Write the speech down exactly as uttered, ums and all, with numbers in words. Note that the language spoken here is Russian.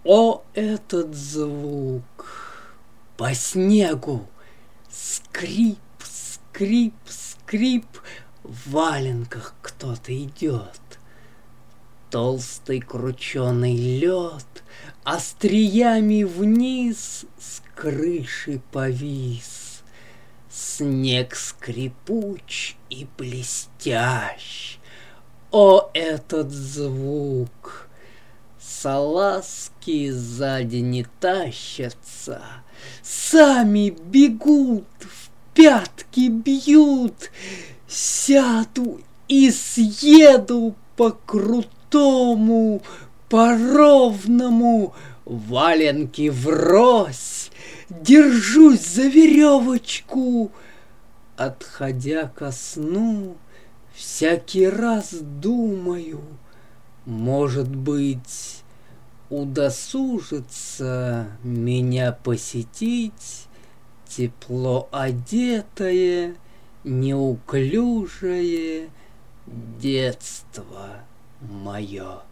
О, этот звук! По снегу скрип, скрип, скрип, в валенках кто-то идет. Толстый крученый лед остриями вниз с крыши повис. Снег скрипуч и блестящ. О, этот звук! Салазки сзади не тащатся, сами бегут, в пятки бьют. Сяду и съеду по крутому, по ровному, валенки врозь, держусь за веревочку. Отходя ко сну, всякий раз думаю, может быть, удосужится меня посетить тепло одетое, неуклюжее детство мое.